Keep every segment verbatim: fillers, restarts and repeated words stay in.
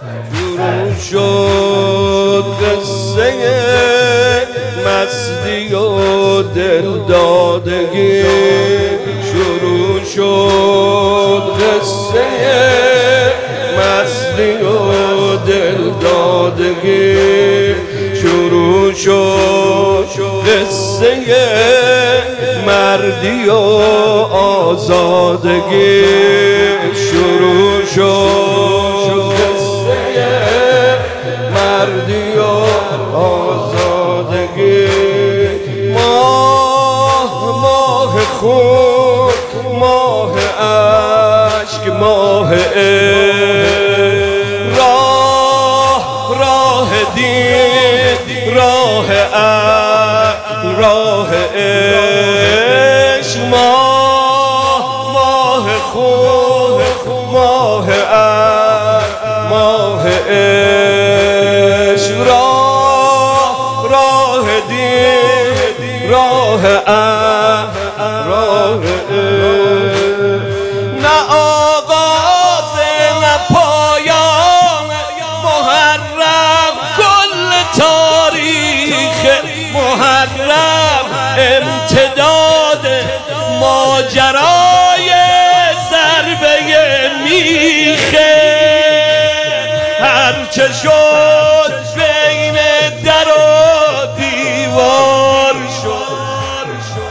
شروع شد قصه مستی و دلدادگی، شروع شد قصه مستی و دلدادگی، شروع شد قصه مردی و آزادگی، شروع شد قصه مردی و آزادگی. ماه ماه خون، ماه عشق، ماه عشق، راه راه دین، راه عقل، راه عشق، ماه ماه خون، ماه عقل، ماه عشق، راه راه دین، راه عقل، راه عشق. نه آغاز نه پایان محرم، کل تاریخ محرم امتداد ماجرای ضربه میخه. هرچه شد بین در و دیوار شد،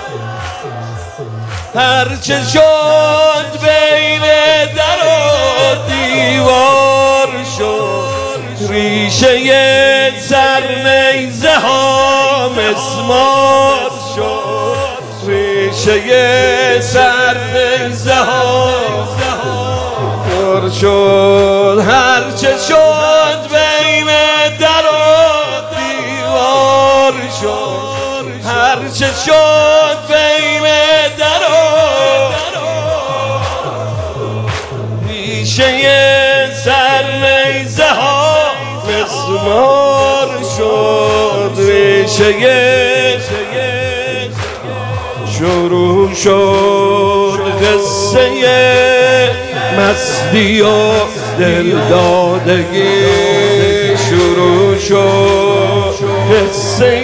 هرچه شد بین در و دیوار شد، ریشه سرنیزه ها مسمار شد، ریشه سرنیزه ها پر شد، هرچه شد بین در و دیوار شد، هرچه شد بین در و ریشه سرنیزه ها مسمار شد، ریشه. شروع شد قصه مستی و دلدادگی، شروع شد قصه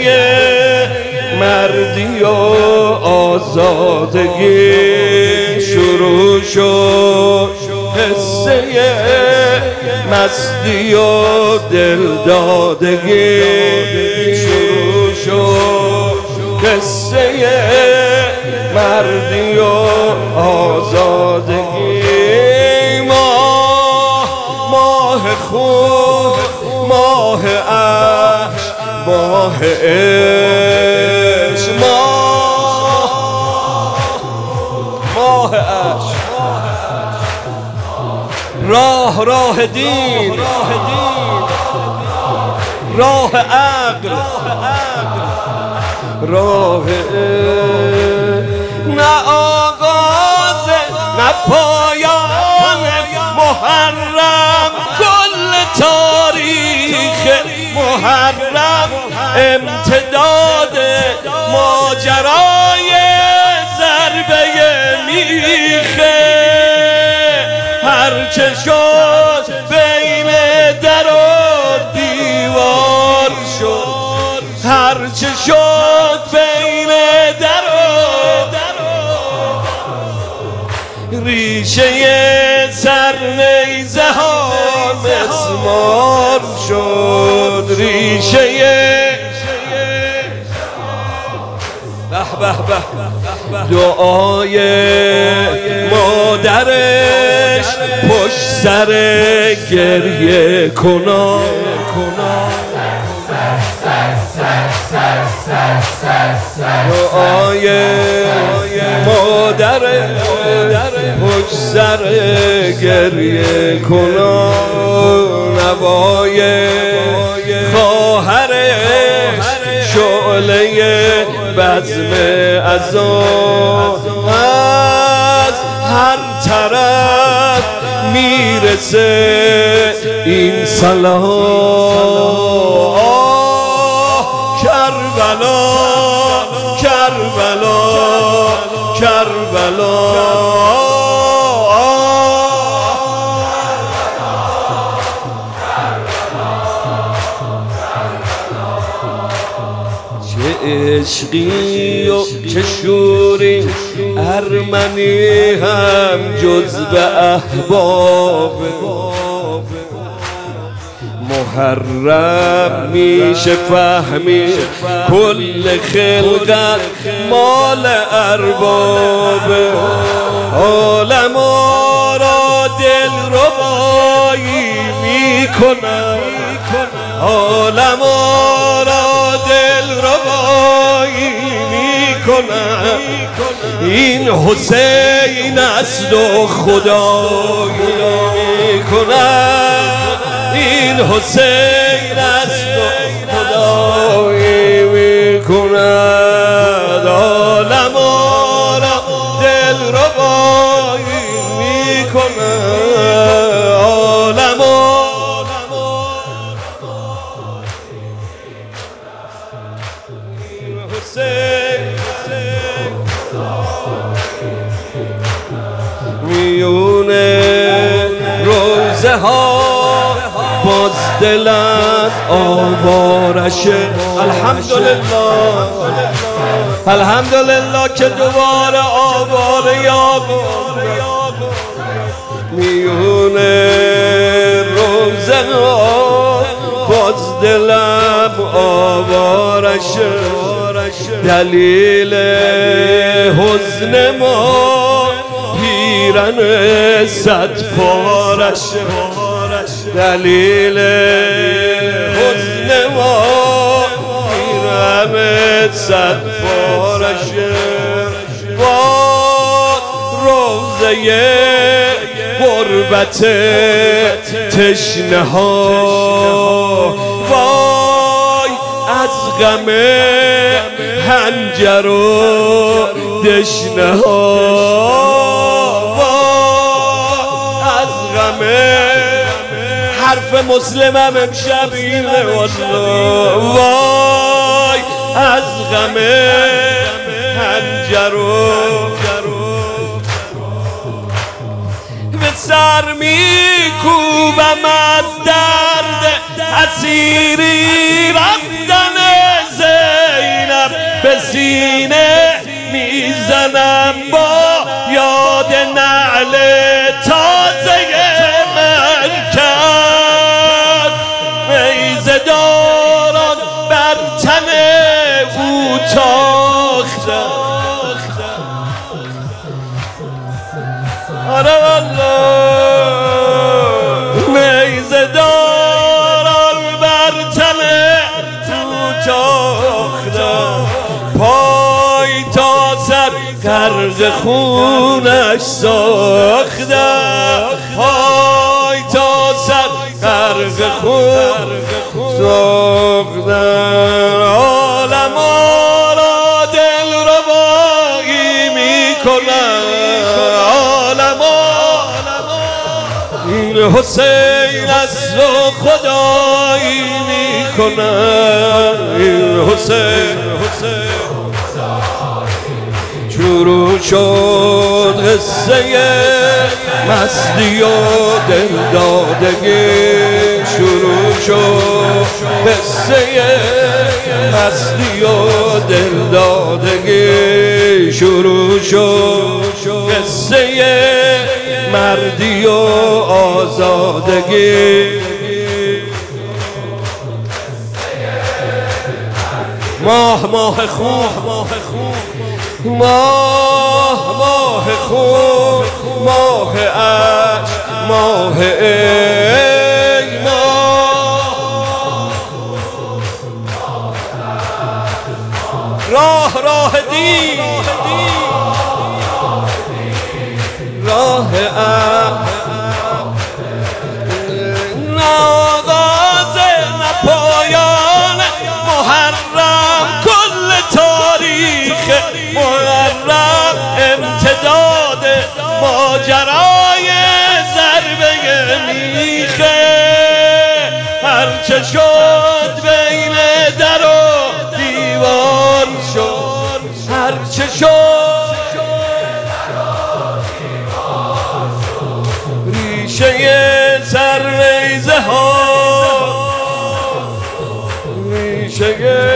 مردی و آزادگی، شروع شد قصه مستی و دلدادگی، شروع شد قصه مردی و آزادگی. ماه ماه خون، ماه عشق، ماه عشق، ماه ماه عشق، راه راه دین، راه عقل، راه عشق. نه آغاز نه پایان محرم، کل تاریخ محرم امتداد ماجرای ضربه میخه. هرچه شد بین در و دیوار شد، هرچه شد بین در و ریشه سرنیزه ها مسمار شد، ریشه. به به به دعای مادرش پشت سر گریه کنا، دعای مادر پشت سر گریه کنا، نوای خواهرش شعله بزم عزا، از هر طرف میرسه این سلام. کربلا کربلا کربلا، عشقی و چه شوری، ارمنی هم جز به احباب محرم میشه فهمی کل خلقت مال ارباب. عالما را دل ربایی میکنم، عالما را دل ربایی میکنم. این حسین است و خدایی میکنم، این حسین است و خدایی میکند. عالما را دل ربایی میکند، عالما حسین میونه روزه ها باز دلت آوارشه. الحمدلله الحمدلله که دوباره آواره یا میونه روزه ها باز دلم آوارشه. دلیل حزن ما پیرن صد پارشه، دلیل حزن ما پیرن صد پارشه. با روزه غربت تشنه ها، وای از غم هنجر و دشنه ها، وای از غم حرف مسلمم امشب اینه والله، وای از غم هنجر و به سر میکوبم از درد اسیری رفتن زینب، به سینه میزنم با یاد نعل تازه من کرد. میزه داران بر تن او تاختم، آره والله میزه داران بر تن او تاختم. پای تا سر غرق خونش ساختم، پای تا سر غرق خون ساختم. عالما را دل ربایی میکنم، عالما این حسین است و خدایی میکنم. این حسین شروع شد قصه مستی و دلدادگی، شروع شد قصه مستی و دلدادگی، شروع شد قصه مردی و آزادگی. ماه ماه خوب ماه خوب ماه ماه خوب ماه عشق ماه ای ماه، راه راه دین راه عشق ناغاز نپایان محرم، کل تاریخ محرم امتداد ماجرای ضربه میخه. هرچه شد بین در و دیوار شد، هرچه شد ریشه سرریزه ها، ریشه